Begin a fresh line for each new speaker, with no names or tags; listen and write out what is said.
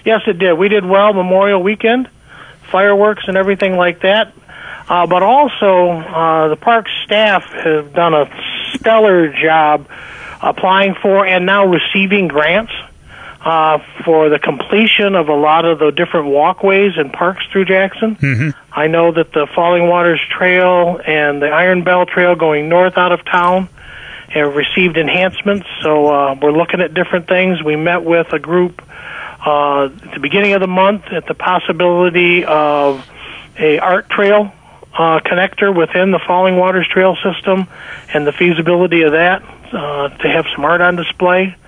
Yes, it did. We did well Memorial Weekend, fireworks and everything like that. But also, the park staff have done a stellar job applying for and now receiving grants for the completion of a lot of the different walkways and parks through Jackson.
Mm-hmm.
I know that the Falling Waters Trail and the Iron Bell Trail going north out of town have received enhancements, so we're looking at different things. We met with a group at the beginning of the month at the possibility of a art trail connector within the Falling Waters Trail system and the feasibility of that to have some art on display.